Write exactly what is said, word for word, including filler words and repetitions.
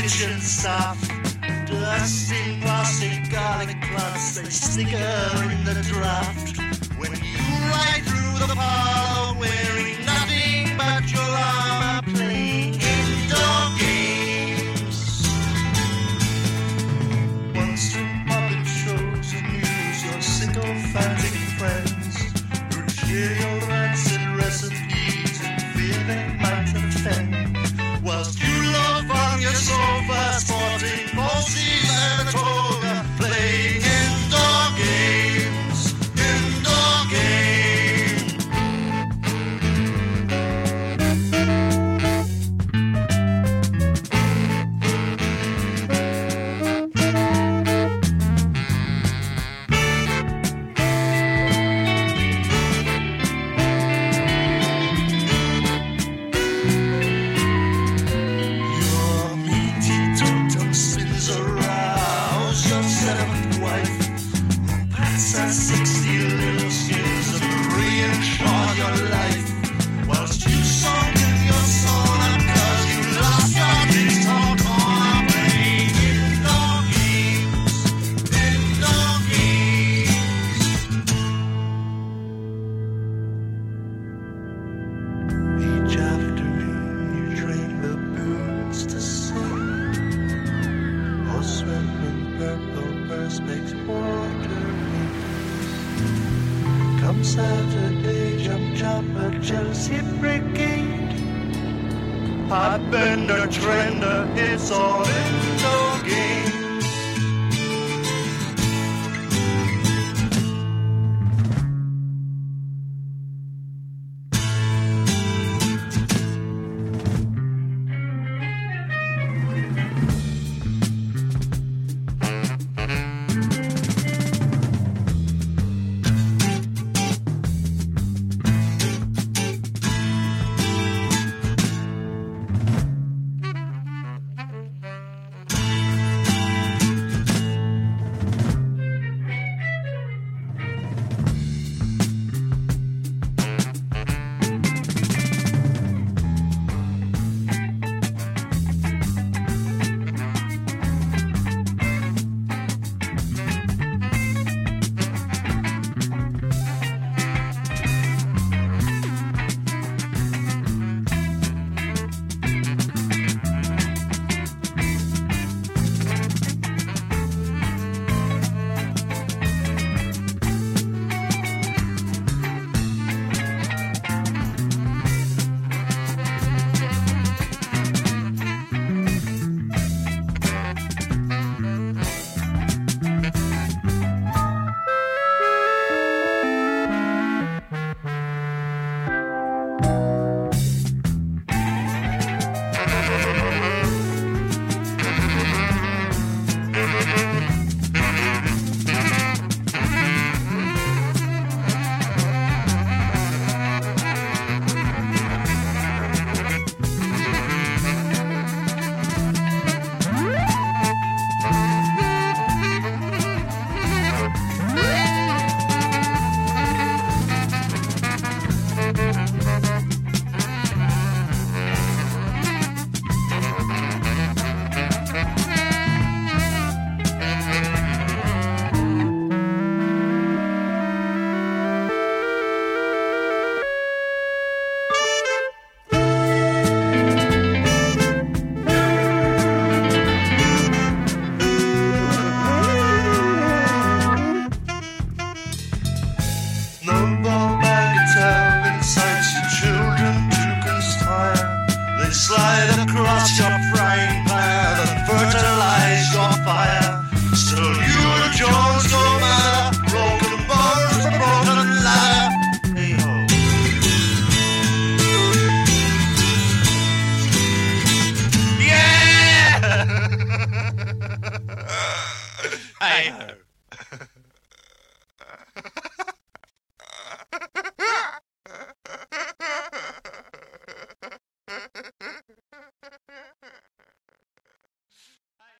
kitchen stuff. Dusty plastic garlic cloths, they snicker in the draft. When you ride through the parlor wearing nothing but your armor, playing indoor games. Monster puppet shows amuse your sycophantic friends who share your rancid recipes and fear they might offend. Whilst you loaf on your sofa, sporting posies and a toga, playing indoor games, indoor games. Your meaty totem spins arouse your seventh wife, who pats her sixty little skins and reinsure your life. Whilst you song in your sauna, cause you lost your TikTok corner, playing indoor games, indoor games. Each afternoon you train baboons to sing, or swim in purple perspex water. Come Saturday, jump chopper, Chelsea Brigade, Hot bender, trender, it's all indoor games.